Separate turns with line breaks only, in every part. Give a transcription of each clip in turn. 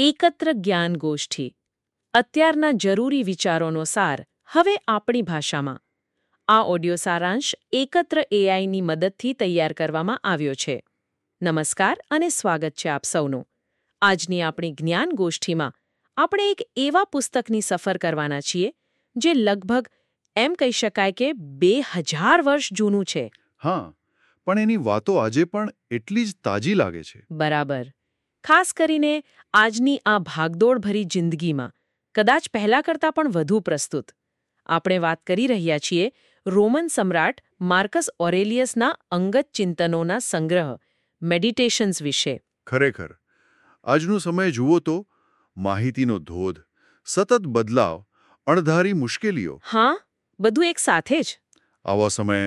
એકત્ર જ્ઞાન ગોષ્ઠી અત્યારના જરૂરી વિચારોનો સાર હવે આપણી ભાષામાં. આ ઓડિયો સારાંશ એકત્ર એઆઈની મદદથી તૈયાર કરવામાં આવ્યો છે. નમસ્કાર અને સ્વાગત છે આપ સૌનું. આજની આપણી જ્ઞાન ગોષ્ઠીમાં આપણે એક એવા પુસ્તકની સફર કરવાના છીએ જે લગભગ એમ કહી શકાય કે 2000 વર્ષ જૂનું છે.
હા, પણ એની વાતો આજે પણ એટલી જ તાજી લાગે છે.
બરાબર. ખાસ કરીને આજની આ ભાગદોડભરી જિંદગીમાં કદાચ પહેલા કરતાં પણ વધુ પ્રસ્તુત. આપણે વાત કરી રહ્યા છીએ રોમન સમ્રાટ માર્કસ ઓરેલિયસના અંગત ચિંતનોના સંગ્રહ મેડિટેશન્સ વિશે.
ખરેખર, આજનો સમય જુઓ તો માહિતીનો ધોધ, સતત બદલાવ, અણધારી મુશ્કેલીઓ.
હા, બધું એક સાથે જ.
આવા સમયે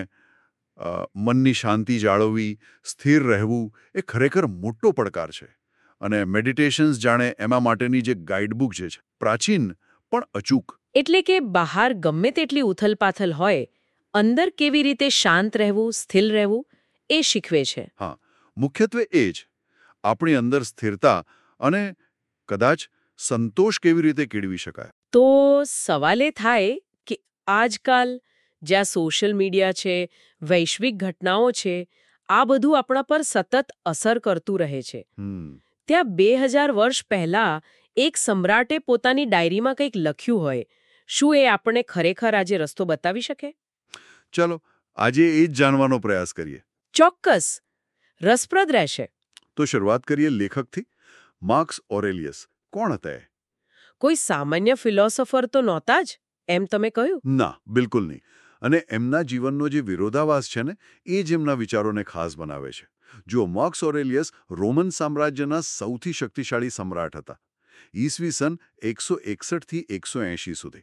મનની શાંતિ જાળવવી, સ્થિર રહેવું એ ખરેખર મોટો પડકાર છે. અને મેડિટેશન્સ જાણે એમાં માટેની જે ગાઈડબુક છે, પ્રાચીન પણ અચૂક.
એટલે કે બહાર ગમે તેટલી ઉથલપાથલ હોય, અંદર કેવી રીતે શાંત રહેવું, સ્થિર રહેવું એ શીખવે છે.
હા, મુખ્યત્વે એ જ. આપણી અંદર સ્થિરતા અને કદાચ સંતોષ કેવી રીતે કેળવી શકાય.
તો સવાલ એ થાય કે આજકાલ જ્યાં સોશિયલ મીડિયા છે, વૈશ્વિક ઘટનાઓ છે, આ બધું આપણા પર સતત અસર કરતું રહે છે. ત્યાં 2000 વર્ષ પહેલા એક સમ્રાટે પોતાની ડાયરીમાં કંઈક લખ્યું હોય, શું એ આપણને ખરેખર આજે રસ્તો બતાવી શકે?
ચાલો આજે એ જ જાણવાનો પ્રયાસ કરીએ.
ચોક્કસ, રસપ્રદ રહેશે.
તો શરૂઆત કરીએ લેખકથી. માર્કસ ઓરેલિયસ કોણ હતા?
કોઈ સામાન્ય ફિલોસોફર તો નહોતા જ, એમ તમે કહ્યું?
ના, બિલકુલ નહીં. અને એમના જીવનનો જે વિરોધાભાસ છે ને, એ જ એમના વિચારોને ખાસ બનાવે છે. જો માર્કસ ઓરેલિયસ રોમન સામ્રાજ્યના સૌથી શક્તિશાળી સમ્રાટ હતા. ઈસવીસન 161 થી 180 સુધી.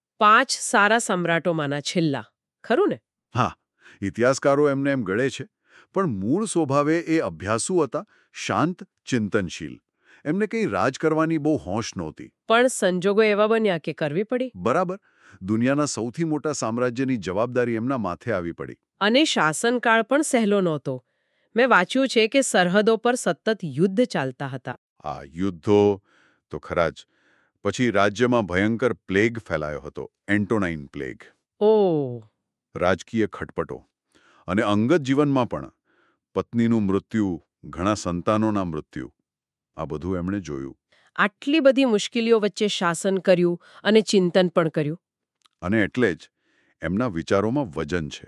5 સારા સમ્રાટોમાંના છેલ્લા, ખરું ને?
હા, ઇતિહાસકારો એમને એમ ગળે છે. પણ મૂળ સ્વભાવે એ અભ્યાસુ હતા, શાંત, ચિંતનશીલ. એમને કંઈ રાજ કરવાની બહુ હોશ નહોતી.
પણ સંજોગો એવા બન્યા કે કરવી પડી.
બરાબર. દુનિયાના સૌથી મોટા સામ્રાજ્યની જવાબદારી એમના માથે આવી પડી.
અને શાસનકાળ પણ સહેલો નહોતો. મેં વાંચ્યું છે કે સરહદો પર સતત યુદ્ધ ચાલતા હતા.
આ યુદ્ધો તો ખરા જ. પછી રાજ્યમાં ભયંકર પ્લેગ ફેલાયો હતો, એન્ટોનાઇન પ્લેગ.
ઓહ!
રાજકીય ખટપટો. અને અંગત જીવનમાં પણ પત્નીનું મૃત્યુ, ઘણા સંતાનોના મૃત્યુ. આ બધું એમણે જોયું.
આટલી બધી મુશ્કેલીઓ વચ્ચે શાસન કર્યું અને ચિંતન પણ કર્યું.
અને એટલે જ એમના વિચારોમાં વજન છે.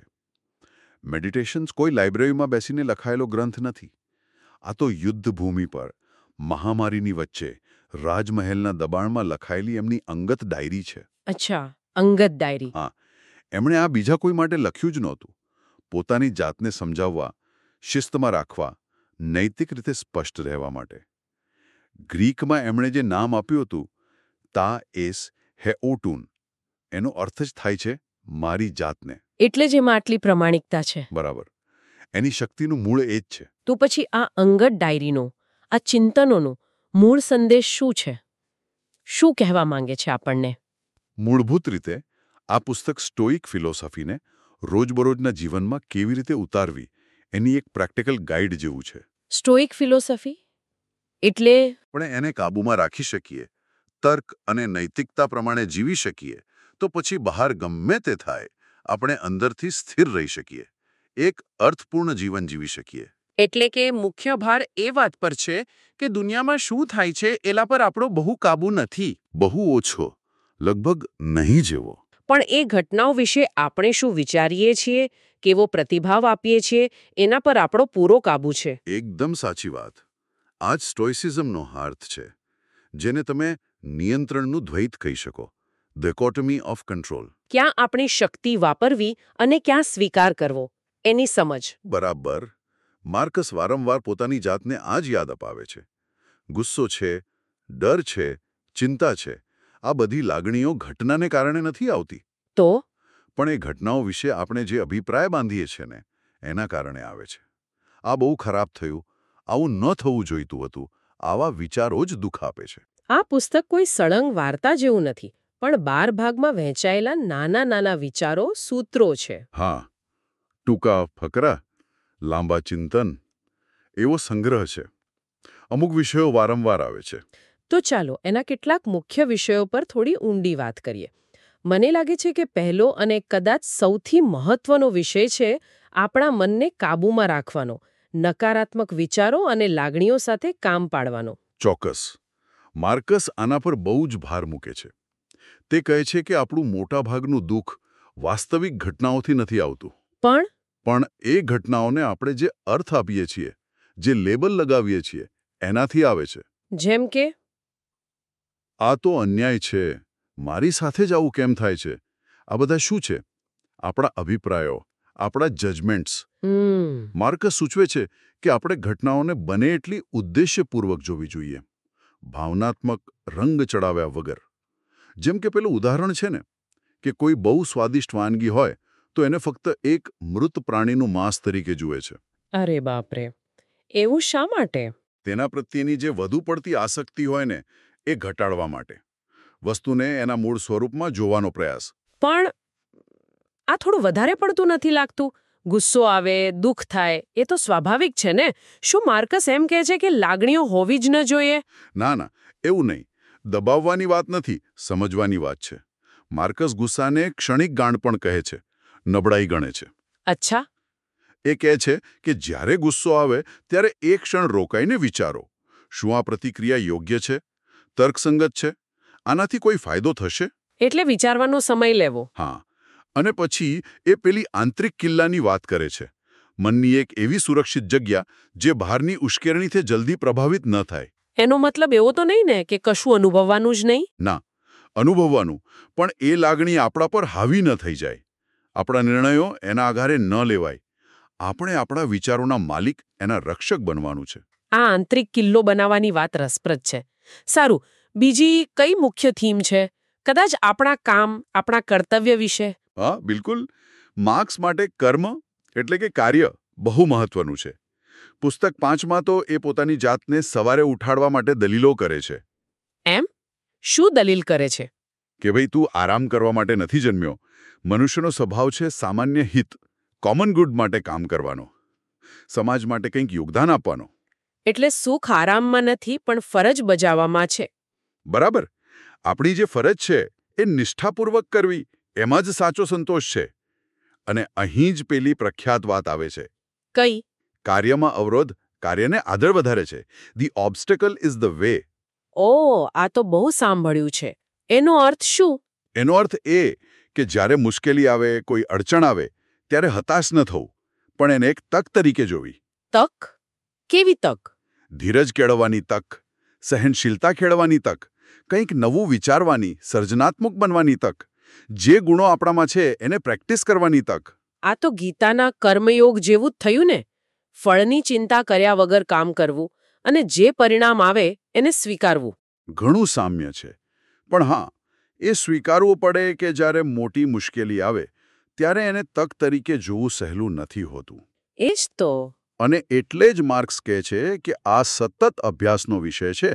મેડિટેશન્સ કોઈ લાઇબ્રેરીમાં બેસીને લખાયેલો ગ્રંથ નથી. આ તો યુદ્ધભૂમિ પર, મહામારીની વચ્ચે, રાજમહેલના દબાણમાં લખાયેલી એમની અંગત ડાયરી છે.
અચ્છા, અંગત ડાયરી.
હા, એમણે આ બીજા કોઈ માટે લખ્યું જ નહોતું. પોતાની જાતને સમજાવવા, શિસ્તમાં રાખવા, નૈતિક રીતે સ્પષ્ટ રહેવા માટે. ગ્રીકમાં એમણે જે નામ આપ્યું હતું, તા એસ હેઓટુન, એનો અર્થ જ થાય છે મારી જાતને.
એટલે જ એમાં આટલી પ્રમાણિકતા છે.
બરાબર. એની શક્તિનું મૂળ એ જ છે.
તો પછી આ અંગત ડાયરીનો, આ ચિંતનોનો મૂળ સંદેશ શું છે? શું કહેવા માંગે છે આપણને?
મૂળભૂત રીતે આ પુસ્તક સ્ટોઇક ફિલોસોફીને રોજબરોજના જીવનમાં કેવી રીતે ઉતારવી એની એક પ્રેક્ટિકલ ગાઈડ જેવું છે.
સ્ટોઇક ફિલોસોફી એટલે?
આપણે એને કાબૂમાં રાખી શકીએ, તર્ક અને નૈતિકતા પ્રમાણે જીવી શકીએ, તો પછી બહાર ગમે તે થાય, આપણે અંદરથી સ્થિર રહી શકીએ. એક અર્થપૂર્ણ જીવન જીવી શકીએ.
એટલે કે મુખ્ય ભાર એ વાત પર છે કે દુનિયામાં શું થાય છે એના પર આપણો બહુ કાબુ નથી.
બહુ ઓછો, લગભગ નહીં જેવો.
પણ એ ઘટનાઓ વિશે આપણે શું વિચારીએ છીએ, કેવો પ્રતિભાવ આપીએ છીએ, એના પર આપણો પૂરો કાબુ છે.
એકદમ સાચી વાત. આ જ સ્ટોઇસિઝમનો અર્થ છે, જેને તમે નિયંત્રણનું દ્વૈત કહી શકો. Dichotomy of control.
ક્યાં આપણી શક્તિ વાપરવી અને ક્યાં સ્વીકાર કરવો, એની સમજ.
બરાબર. માર્કસ વારંવાર પોતાની જાતને આ જ યાદ અપાવે છે. ગુસ્સો છે, ડર છે, ચિંતા છે, આ બધી લાગણીઓ ઘટનાને કારણે નથી આવતી.
તો
પણ એ ઘટનાઓ વિશે આપણે જે અભિપ્રાય બાંધીએ છીએ ને, એના કારણે આવે છે. આ બહુ ખરાબ થયું, આવું ન થવું જોઈતું હતું, આવા વિચારો જ દુઃખ આપે છે.
આ પુસ્તક કોઈ સળંગ વાર્તા જેવું નથી, પણ 12 ભાગમાં વહેંચાયેલા નાના નાના વિચારો, સૂત્રો છે.
હા, ટૂંકા ફકરા, લાંબા ચિંતન, એવો સંગ્રહ છે. અમુક વિષયો વારંવાર આવે છે.
તો ચાલો એના કેટલાક મુખ્ય વિષયો પર થોડી ઊંડી વાત કરીએ. મને લાગે છે કે પહેલો અને કદાચ સૌથી મહત્વનો વિષય છે આપણા મનને કાબૂમાં રાખવાનો, નકારાત્મક વિચારો અને લાગણીઓ સાથે કામ પાડવાનો.
ચોક્કસ. માર્કસ આના પર બહુ જ ભાર મૂકે છે. તે કહે છે કે આપણું મોટાભાગનું દુઃખ વાસ્તવિક ઘટનાઓથી નથી આવતું, પણ એ ઘટનાઓને આપણે જે અર્થ આપીએ છીએ, જે લેબલ લગાવીએ છીએ, એનાથી આવે છે.
જેમ કે
આ તો અન્યાય છે, મારી સાથે જ આવું કેમ થાય છે, આ બધા શું છે? આપણા અભિપ્રાયો, આપણા જજમેન્ટ્સ. માર્કસ સૂચવે છે કે આપણે ઘટનાઓને બને એટલી ઉદ્દેશ્યપૂર્વક જોવી જોઈએ, ભાવનાત્મક રંગ ચડાવ્યા વગર. જેમ કે પેલું ઉદાહરણ છે ને, કે કોઈ બહુ સ્વાદિષ્ટ વાનગી હોય તો એને ફક્ત એક મૃત પ્રાણીનું માંસ તરીકે જુએ છે.
અરે બાપરે, એવું શા માટે?
તેના પ્રત્યેની જે વધુ પડતી આસક્તિ હોય ને, એ ઘટાડવા માટે. વસ્તુને એના મૂળ સ્વરૂપમાં જોવાનો પ્રયાસ.
પણ આ થોડું વધારે પડતું નથી લાગતું? ગુસ્સો આવે, દુઃખ થાય, એ તો સ્વાભાવિક છે ને. શું માર્કસ એમ કહે છે કે લાગણીઓ હોવી જ ન જોઈએ?
ના ના, એવું નહીં. દબાવવાની વાત નથી, સમજવાની વાત છે. માર્કસ ગુસ્સાને ક્ષણિક ગાંડપણ કહે છે, નબળાઈ ગણે છે.
અચ્છા.
એ કહે છે કે જ્યારે ગુસ્સો આવે ત્યારે એક ક્ષણ રોકાઈને વિચારો, શું આ પ્રતિક્રિયા યોગ્ય છે, તર્કસંગત છે, આનાથી કોઈ ફાયદો થશે?
એટલે વિચારવાનો સમય લેવો.
હા. અને પછી એ પેલી આંતરિક કિલ્લાની વાત કરે છે, મનની એક એવી સુરક્ષિત જગ્યા જે બહારની ઉશ્કેરણીથી જલ્દી પ્રભાવિત ન થાય.
એનો મતલબ એવો તો નહીં ને કે કશું અનુભવવાનું જ નહીં?
ના, અનુભવવાનું, પણ એ લાગણી આપણા પર હાવી ન થઈ જાય. આપણા નિર્ણયો એના આધારે ન લેવાય. આપણે આપણા વિચારોના માલિક, એના રક્ષક બનવાનું છે.
આ આંતરિક કિલ્લો બનાવવાની વાત રસપ્રદ છે. સારું, બીજી કઈ મુખ્ય થીમ છે? કદાચ આપણા કામ, આપણા કર્તવ્ય વિશે?
હા, બિલકુલ. માર્ક્સ માટે કર્મ એટલે કે કાર્ય બહુ મહત્વનું છે. પુસ્તક 5માં તો એ પોતાની જાતને સવારે ઉઠાડવા માટે દલીલો કરે છે.
એમ? શું દલીલ કરે છે?
કે ભાઈ, તું આરામ કરવા માટે નથી જન્મ્યો. મનુષ્યનો સ્વભાવ છે સામાન્ય હિત, કોમન ગુડ માટે કામ કરવાનો, સમાજ માટે કંઈક યોગદાન આપવાનો.
એટલે સુખ આરામમાં નથી, પણ ફરજ બજાવવામાં છે.
બરાબર. આપણી જે ફરજ છે એ નિષ્ઠાપૂર્વક કરવી, એમાં જ સાચો સંતોષ છે. અને અહીં જ પેલી પ્રખ્યાત વાત આવે છે.
કઈ?
કાર્યમાં અવરોધ કાર્યને આગળ વધારે છે. The obstacle is the way.
ઓ, આ તો બહુ સાંભળ્યું છે. એનો અર્થ શું?
એનો અર્થ એ કે જ્યારે મુશ્કેલી આવે, કોઈ અડચણ આવે, ત્યારે હતાશ ન થવું, પણ એને એક તક તરીકે જોવી.
તક? કેવી તક?
ધીરજ કેળવવાની તક, સહનશીલતા કેળવવાની તક, કંઈક નવું વિચારવાની, સર્જનાત્મક બનવાની તક, જે ગુણો આપણામાં છે એને પ્રેક્ટિસ કરવાની તક.
આ તો ગીતાના કર્મયોગ જેવું જ થયું ને. ફળની ચિંતા કર્યા વગર કામ કરવું અને જે પરિણામ આવે એને સ્વીકારવું.
ઘણું સામ્ય છે. પણ હા, એ સ્વીકારવું પડે કે જ્યારે મોટી મુશ્કેલી આવે ત્યારે એને તક તરીકે જોવું સહેલું નથી હોતું.
એ જ તો.
અને એટલે જ માર્ક્સ કહે છે કે આ સતત અભ્યાસનો વિષય છે.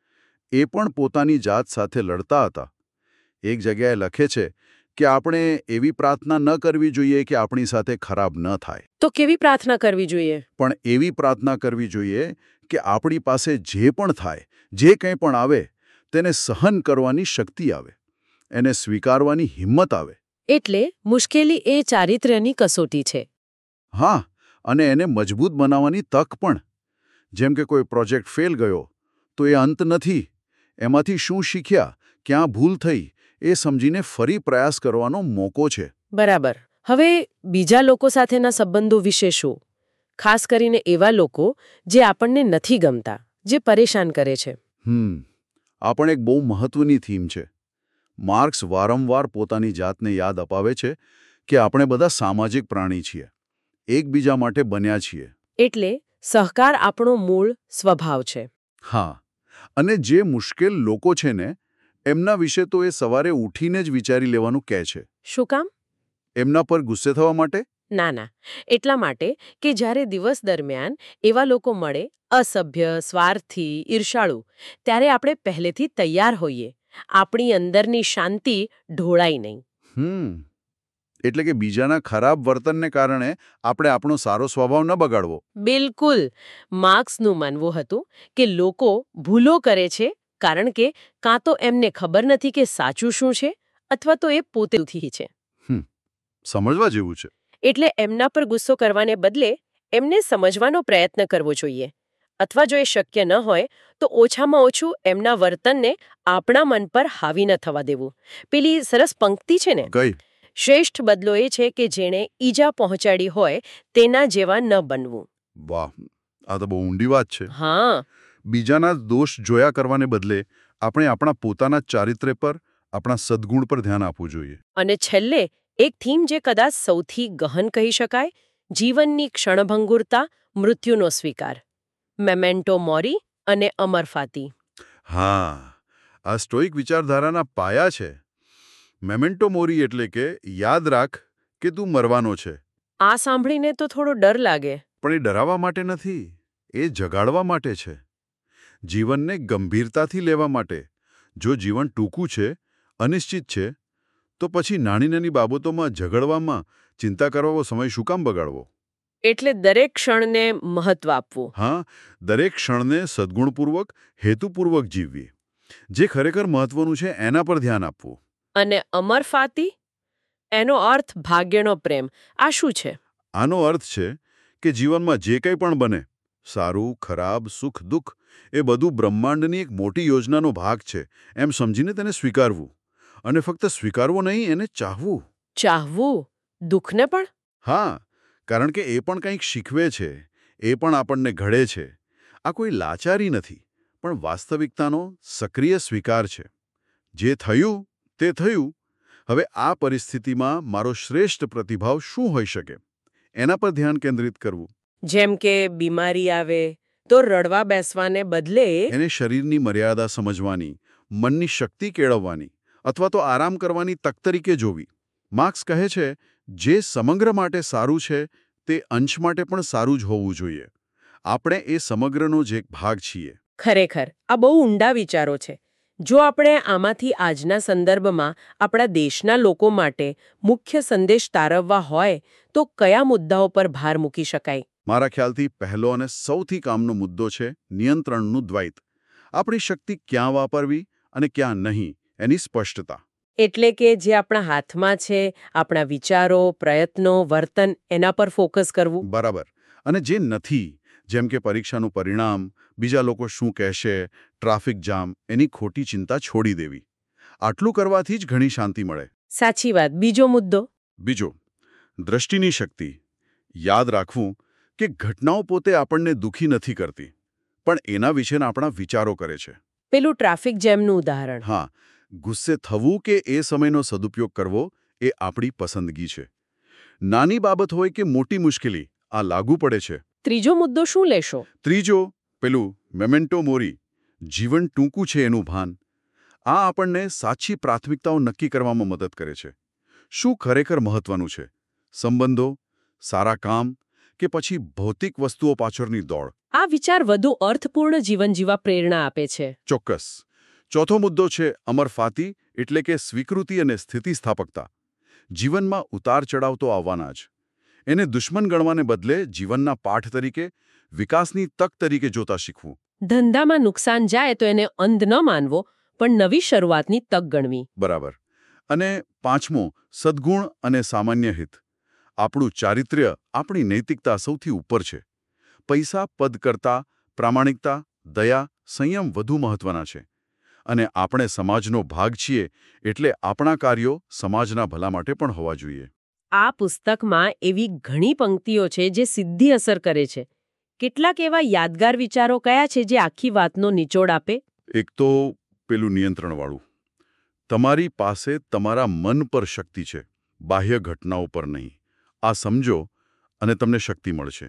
એ પણ પોતાની જાત સાથે લડતા હતા. એક જગ્યાએ લખે છે કે આપણે એવી પ્રાર્થના ન કરવી જોઈએ કે આપણી સાથે ખરાબ ન થાય.
તો કેવી પ્રાર્થના કરવી જોઈએ?
પણ એવી પ્રાર્થના કરવી જોઈએ કે આપણી પાસે જે પણ થાય, જે કંઈ પણ આવે, તેને સહન કરવાની શક્તિ આવે, એને સ્વીકારવાની હિંમત આવે.
એટલે મુશ્કેલી એ ચારિત્ર્યની કસોટી છે.
હા, અને એને મજબૂત બનાવવાની તક પણ. જેમ કે કોઈ પ્રોજેક્ટ ફેલ ગયો તો એ અંત નથી. એમાંથી શું શીખ્યા, ક્યાં ભૂલ થઈ, એ સમજીને ફરી પ્રયાસ કરવાનો મોકો છે.
બરાબર. હવે બીજા લોકો સાથેના સંબંધો વિશે શું? ખાસ કરીને એવા લોકો જે આપણને નથી ગમતા, જે પરેશાન કરે છે.
આ પણ એક બહુ મહત્વની થીમ છે. માર્ક્સ વારંવાર પોતાની જાતને યાદ અપાવે છે કે આપણે બધા સામાજિક પ્રાણી છીએ, એકબીજા માટે બન્યા છીએ.
એટલે સહકાર આપણો મૂળ સ્વભાવ છે.
હા, અને જે મુશ્કેલ લોકો છે ને, એમના વિશે તો એ સવારે ઉઠીને જ વિચારી લેવાનું કહે છે.
શું કામ?
એમના પર ગુસ્સે થવા માટે?
ના ના, એટલા માટે કે જ્યારે દિવસ દરમિયાન એવા લોકો મળે, અસભ્ય, સ્વાર્થી, ઈર્ષાળુ, ત્યારે આપણે પહેલેથી તૈયાર હોઈએ, આપણી અંદરની શાંતિ ઢોળાય નહીં.
એટલે કે બીજાના ખરાબ વર્તનને કારણે આપણે આપણો સારો સ્વભાવ ન બગાડવો.
બિલકુલ. માર્ક્સનું માનવું હતું કે લોકો ભૂલો કરે છે કારણ કે કાં તો એમને ખબર નથી કે સાચું શું છે અથવા તો એ પોતે દુઃખી છે.
સમજવા જેવું છે.
એટલે એમના પર ગુસ્સો કરવાને બદલે એમને સમજવાનો પ્રયત્ન કરવો જોઈએ. અથવા જો એ શક્ય ન હોય તો ઓછામાં ઓછું એમના વર્તનને આપણા મન પર હાવી ન થવા દેવું. પેલી સરસ પંક્તિ છે ને,
કઈ?
શ્રેષ્ઠ બદલો એ છે કે જેણે ઈજા પહોંચાડી હોય તેના જેવા ન બનવું.
વાહ, આ તો બહુ ઊંડી વાત છે.
હા,
બીજાના દોષ જોયા કરવાને બદલે આપણે આપણા પોતાના ચારિત્ર્ય પર, આપણા સદ્ગુણ પર ધ્યાન આપવું જોઈએ.
અને છેલ્લે એક થીમ જે કદાચ સૌથી ગહન કહી શકાય, જીવનની ક્ષણભંગુરતા, મૃત્યુનો સ્વીકાર. મેમેન્ટો મોરી અને અમર ફાતી.
હા, આ સ્ટોઇક વિચારધારાના પાયા છે. મેમેન્ટો મોરી એટલે કે યાદ રાખ કે તું મરવાનો છે.
આ સાંભળીને તો થોડો ડર લાગે.
પણ એ ડરાવવા માટે નથી, એ જગાડવા માટે છે. જીવનને ગંભીરતાથી લેવા માટે. જો જીવન ટૂંકું છે, અનિશ્ચિત છે, તો પછી નાની નાની બાબતોમાં ઝઘડવામાં, ચિંતા કરવાનો સમય શું કામ બગાડવો?
એટલે દરેક ક્ષણને મહત્વ આપવું.
હા, દરેક ક્ષણને સદ્ગુણપૂર્વક, હેતુપૂર્વક જીવવી. જે ખરેખર મહત્વનું છે એના પર ધ્યાન આપવું.
અને અમર ફાતી? એનો અર્થ ભાગ્યનો પ્રેમ. આ શું છે?
આનો અર્થ છે કે જીવનમાં જે કંઈ પણ બને, સારું, ખરાબ, સુખ, દુઃખ, એ બધું બ્રહ્માંડની એક મોટી યોજનાનો ભાગ છે એમ સમજીને તેને સ્વીકારવું. અને ફક્ત સ્વીકારવું નહીં, એને ચાહવું.
ચાહવું? દુઃખને પણ?
હા, કારણ કે એ પણ કંઈક શીખવે છે, એ પણ આપણને ઘડે છે. આ કોઈ લાચારી નથી, પણ વાસ્તવિકતાનો સક્રિય સ્વીકાર છે. જે થયું તે થયું. હવે આ પરિસ્થિતિમાં મારો શ્રેષ્ઠ પ્રતિભાવ શું હોઈ શકે, એના પર ધ્યાન કેન્દ્રિત કરવું.
જેમ કે બીમારી આવે તો રડવા બેસવાને બદલે
એને શરીરની મર્યાદા સમજવાની, મનની શક્તિ કેળવવાની, અથવા તો આરામ કરવાની તક તરીકે જોવી. માર્ક્સ કહે છે, જે સમગ્ર માટે સારું છે તે અંશ માટે પણ સારું જ હોવું જોઈએ. આપણે એ સમગ્રનો જ એક ભાગ છીએ.
ખરેખર આ બહુ ઊંડા વિચારો છે. જો આપણે આમાંથી આજના સંદર્ભમાં આપણા દેશના લોકો માટે મુખ્ય સંદેશ તારવવા હોય તો કયા મુદ્દાઓ પર ભાર મૂકી શકાય?
મારા ખ્યાલથી પહેલો અને સૌથી કામનો મુદ્દો છે નિયંત્રણનું દ્વૈત. આપણી શક્તિ ક્યાં વાપરવી અને ક્યાં નહીં, એની સ્પષ્ટતા.
એટલે કે જે આપણા હાથમાં છે, આપણા વિચારો, પ્રયત્નો, વર્તન, એના પર ફોકસ કરવું.
બરાબર. અને જે નથી, જેમ કે પરીક્ષાનું પરિણામ, બીજા લોકો શું કહેશે, ટ્રાફિક જામ, એની ખોટી ચિંતા છોડી દેવી. આટલું કરવાથી જ ઘણી શાંતિ મળે.
સાચી વાત. બીજો મુદ્દો?
બીજો, દ્રષ્ટિની શક્તિ. યાદ રાખવું કે ઘટનાઓ પોતે આપણને દુઃખી નથી કરતી, પણ એના વિશેના આપણા વિચારો કરે છે.
પેલું ટ્રાફિક જેમનું ઉદાહરણ.
હા, ગુસ્સે થવું કે એ સમયનો સદુપયોગ કરવો એ આપણી પસંદગી છે. નાની બાબત હોય કે મોટી મુશ્કેલી, આ લાગુ પડે છે.
ત્રીજો મુદ્દો શું લેશો?
ત્રીજો, પેલું મેમેન્ટો મોરી, જીવન ટૂંકું છે એનું ભાન. આ આપણને સાચી પ્રાથમિકતાઓ નક્કી કરવામાં મદદ કરે છે. શું ખરેખર મહત્વનું છે? સંબંધો, સારા કામ, કે પછી ભૌતિક વસ્તુઓ પાછળની દોડ?
આ વિચાર વધુ અર્થપૂર્ણ જીવન જીવવા પ્રેરણા આપે છે.
ચોક્કસ. ચોથો મુદ્દો છે અમર ફાતી, એટલે કે સ્વીકૃતિ અને સ્થિતિસ્થાપકતા. જીવનમાં ઉતાર ચઢાવ તો આવવાના જ. એને દુશ્મન ગણવાને બદલે જીવનના પાઠ તરીકે, વિકાસની તક તરીકે જોતા શીખવું.
ધંધામાં નુકસાન જાય તો એને અંધ ન માનવો, પણ નવી શરૂઆતની તક ગણવી.
બરાબર. અને પાંચમો, સદ્ગુણ અને સામાન્ય હિત. આપણું ચારિત્ર્ય, આપણી નૈતિકતા સૌથી ઉપર છે. પૈસા, પદ કરતાં પ્રામાણિકતા, દયા, સંયમ વધુ મહત્વના છે. અને આપણે સમાજનો ભાગ છીએ, એટલે આપણા કાર્યો સમાજના ભલા માટે પણ હોવા જોઈએ.
આ પુસ્તકમાં એવી ઘણી પંક્તિઓ છે જે સીધી અસર કરે છે. કેટલાક એવા યાદગાર વિચારો કયા છે જે આખી વાતનો નિચોડ આપે?
એક તો પેલું નિયંત્રણવાળું. તમારી પાસે તમારા મન પર શક્તિ છે, બાહ્ય ઘટનાઓ પર નહીં. આ સમજો અને તમને શક્તિ મળશે.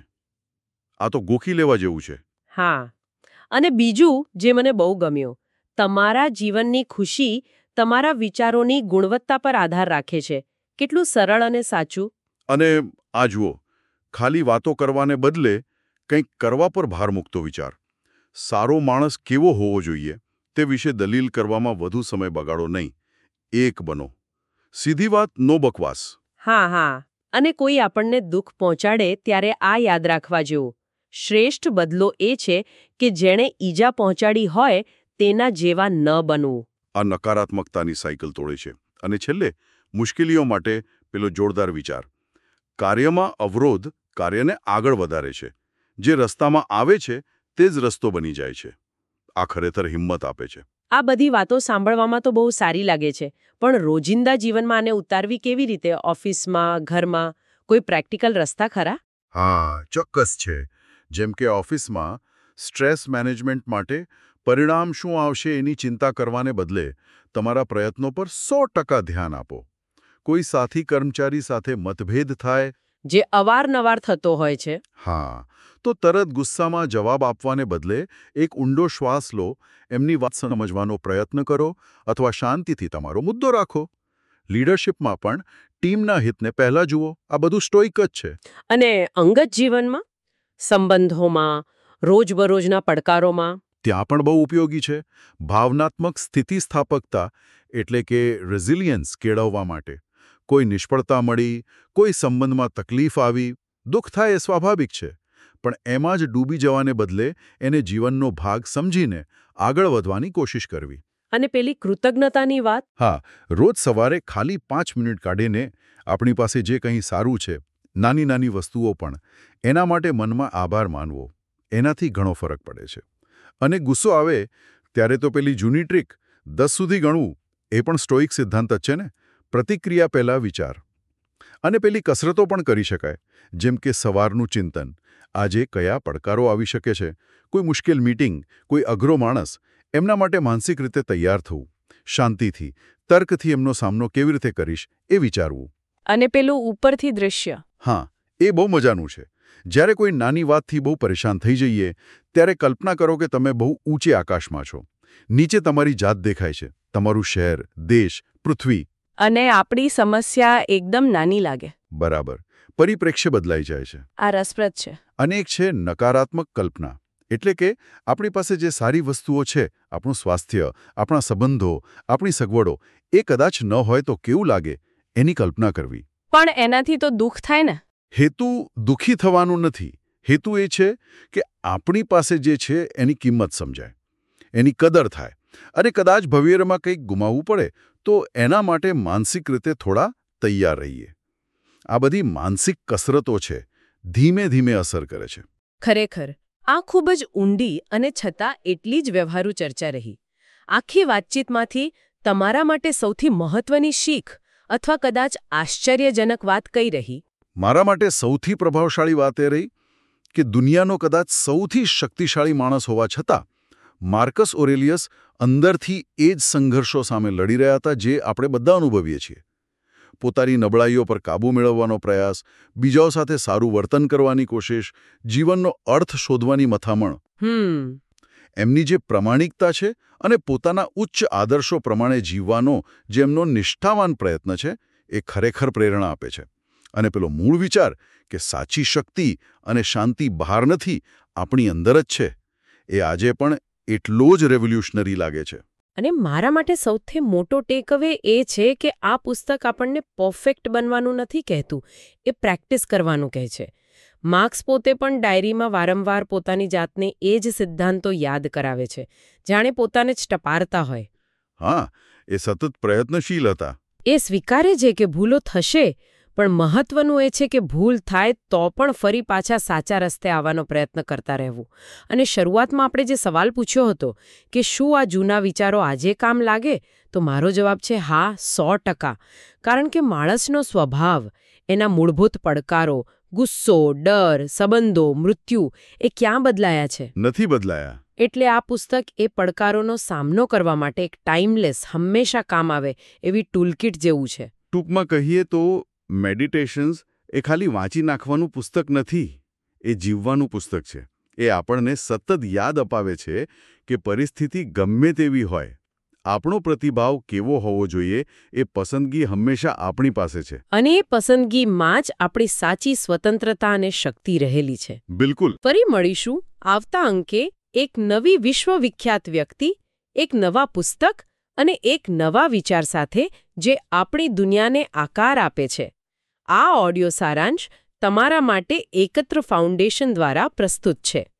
આ તો ગોખી લેવા જેવું છે.
હા. અને બીજું જે મને બહુ ગમ્યું, તમારા જીવનની ખુશી તમારા વિચારોની ગુણવત્તા પર આધાર રાખે છે. કેટલું સરળ અને સાચું.
અને આ જુઓ, ખાલી વાતો કરવાને બદલે કંઈક કરવા પર ભાર મૂકતો વિચાર. સારો માણસ કેવો હોવો જોઈએ તે વિશે દલીલ કરવામાં વધુ સમય બગાડો નહીં. એક બનો. સીધી વાત, નો બકવાસ.
હા હા. અને કોઈ આપણને દુઃખ પહોંચાડે ત્યારે આ યાદ રાખવા જેવું, શ્રેષ્ઠ બદલો એ છે કે જેણે ઈજા પહોંચાડી હોય તેના જેવા ન બનવું.
આ નકારાત્મકતાની સાયકલ તોડે છે. અને છેલ્લે મુશ્કેલીઓ માટે પેલો જોરદાર વિચાર. કાર્યમાં અવરોધ કાર્યને આગળ વધારે છે. જે રસ્તામાં આવે છે તે જ રસ્તો બની જાય છે. આ ખરેખર હિંમત આપે છે.
આ બધી વાતો સાંભળવામાં તો બહુ સારી લાગે છે, પણ રોજિંદા જીવનમાં આને ઉતારવી કેવી રીતે? ઓફિસમાં, ઘરમાં કોઈ પ્રેક્ટિકલ રસ્તા ખરા?
હા, ચોક્કસ છે. જેમ કે ઓફિસમાં સ્ટ્રેસ મેનેજમેન્ટ માટે પરિણામ શું આવશે એની ચિંતા કરવાને બદલે તમારા પ્રયત્નો પર 100% ધ્યાન આપો. કોઈ સાથી કર્મચારી સાથે મતભેદ થાય,
જે અવારનવાર થતો હોય છે.
હા, તો તરત ગુસ્સામાં જવાબ આપવાને બદલે એક ઊંડો શ્વાસ લો, એમની વાત સમજવાનો પ્રયત્ન કરો અથવા શાંતિથી તમારો મુદ્દો રાખો. લીડરશિપમાં પણ ટીમના હિતને પહેલા જુઓ. આ બધું સ્ટોઇક જ છે.
અને અંગત જીવનમાં, સંબંધોમાં, રોજબરોજના પડકારોમાં?
ત્યાં પણ બહુ ઉપયોગી છે. ભાવનાત્મક સ્થિતિસ્થાપકતા એટલે કે રેઝિલિયન્સ કેળવવા માટે. કોઈ નિષ્ફળતા મળી, કોઈ સંબંધમાં તકલીફ આવી, દુઃખ થાય એ સ્વાભાવિક છે. પણ એમાં જ ડૂબી જવાને બદલે એને જીવનનો ભાગ સમજીને આગળ વધવાની કોશિશ કરવી.
અને પેલી કૃતજ્ઞતાની વાત?
હા, રોજ સવારે ખાલી 5 મિનિટ કાઢીને આપણી પાસે જે કંઈ સારું છે, નાની નાની વસ્તુઓ પણ, એના માટે મનમાં આભાર માનવો. એનાથી ઘણો ફરક પડે છે. અને ગુસ્સો આવે ત્યારે તો પેલી જૂની ટ્રીક 10 સુધી ગણવું, એ પણ સ્ટોઇક સિદ્ધાંત જ છે ને. પ્રતિક્રિયા પહેલા વિચાર. અને પેલી કસરતો પણ કરી શકાય, જેમ કે સવારનું ચિંતન. આજે કયા પડકારો આવી શકે છે? કોઈ મુશ્કેલ મીટિંગ, કોઈ અઘરો માણસ, એમના માટે માનસિક રીતે તૈયાર થવું. શાંતિથી, તર્કથી એમનો સામનો કેવી રીતે કરીશ એ વિચારવું.
અને પેલું ઉપરથી દૃશ્ય?
હા, એ બહુ મજાનું છે. જ્યારે કોઈ નાની વાતથી બહુ પરેશાન થઈ જઈએ, ત્યારે કલ્પના કરો કે તમે બહુ ઊંચે આકાશમાં છો. નીચે તમારી જાત દેખાય છે, તમારું શહેર, દેશ, પૃથ્વી.
અને આપણી સમસ્યા એકદમ નાની લાગે.
બરાબર. પરિપ્રેક્ષ્ય બદલાઈ જાય છે.
આ રસપ્રદ છે.
અને એક છે નકારાત્મક કલ્પના. એટલે કે આપણી પાસે જે સારી વસ્તુઓ છે, આપણું સ્વાસ્થ્ય, આપણા સંબંધો, આપણી સગવડો, એ કદાચ ન હોય તો કેવું લાગે, એની કલ્પના કરવી.
પણ એનાથી તો દુઃખ થાય ને?
હેતુ દુઃખી થવાનું નથી. હેતુ એ છે કે આપણી પાસે જે છે એની કિંમત સમજાય, એની કદર થાય. અને કદાચ ભવિષ્યમાં કંઈક ગુમાવવું પડે તો એના માટે માનસિક રીતે થોડા તૈયાર રહીએ. આ બધી માનસિક કસરતો છે, ધીમે ધીમે અસર કરે છે.
ખરેખર આ ખૂબ જ ઊંડી અને છતાં એટલી જ વ્યવહારુ ચર્ચા રહી. આખી વાતચીતમાંથી તમારા માટે સૌથી મહત્વની શીખ અથવા કદાચ આશ્ચર્યજનક વાત કઈ રહી?
મારા માટે સૌથી પ્રભાવશાળી વાત એ રહી કે દુનિયાનો કદાચ સૌથી શક્તિશાળી માણસ હોવા છતાં માર્કસ ઓરેલિયસ અંદરથી એ જ સંઘર્ષો સામે લડી રહ્યા હતા જે આપણે બધા અનુભવીએ છીએ. પોતાની નબળાઈઓ પર કાબૂ મેળવવાનો પ્રયાસ, બીજાઓ સાથે સારું વર્તન કરવાની કોશિશ, જીવનનો અર્થ શોધવાની મથામણ. એમની જે પ્રમાણિકતા છે અને પોતાના ઉચ્ચ આદર્શો પ્રમાણે જીવવાનો જે એમનો નિષ્ઠાવાન પ્રયત્ન છે, એ ખરેખર પ્રેરણા આપે છે. અને પેલો મૂળ વિચાર કે સાચી શક્તિ અને શાંતિ બહાર નથી, આપણી અંદર જ છે, એ આજે પણ એટલો જ રેવોલ્યુશનરી લાગે છે.
અને મારા માટે સૌથી મોટો ટેકઅવે એ છે કે આ પુસ્તક આપણને પરફેક્ટ બનવાનું નથી કહેતું, એ પ્રેક્ટિસ કરવાનું કહે છે. માર્ક્સ પોતે પણ ડાયરીમાં વારંવાર પોતાની જાતને એ જ સિદ્ધાંતો યાદ કરાવે છે, જાણે પોતાને જ ટપારતા હોય.
હા, એ સતત પ્રયત્નશીલ હતા.
એ સ્વીકારે છે કે ભૂલો થશે, પણ મહત્વનું એ છે કે ભૂલ થાય તો પણ ફરી પાછા સાચા રસ્તે આવવાનો પ્રયત્ન કરતા રહેવું. અને શરૂઆતમાં આપણે જે સવાલ પૂછ્યો હતો કે શું આ જૂના વિચારો આજે કામ લાગે, તો મારો જવાબ છે હા, 100%. કારણ કે માણસનો સ્વભાવ, એના મૂળભૂત પડકારો, ગુસ્સો, ડર, સંબંધો, મૃત્યુ, એ ક્યાં બદલાયા છે?
નથી બદલાયા.
એટલે આ પુસ્તક એ પડકારોનો સામનો કરવા માટે એક ટાઈમલેસ, હંમેશા કામ આવે એવી ટૂલકિટ જેવું છે.
ટૂંકમાં કહીએ તો મેડિટેશન્સ એ ખાલી વાંચી નાખવાનું પુસ્તક નથી, એ જીવવાનું પુસ્તક છે. એ આપણને સતત યાદ અપાવે છે કે પરિસ્થિતિ ગમે તેવી હોય, આપણો પ્રતિભાવ કેવો હોવો જોઈએ, એ પસંદગી હંમેશા આપણી પાસે છે.
અને એ પસંદગીમાં જ આપણી સાચી સ્વતંત્રતા અને શક્તિ રહેલી છે.
બિલકુલ.
ફરી મળીશું આવતા અંકે એક નવી વિશ્વવિખ્યાત વ્યક્તિ, એક નવા પુસ્તક અને એક નવા વિચાર સાથે જે આપણી દુનિયાને આકાર આપે છે. આ ઓડિયો સારાંશ તમારા માટે એકત્ર ફાઉન્ડેશન દ્વારા પ્રસ્તુત છે.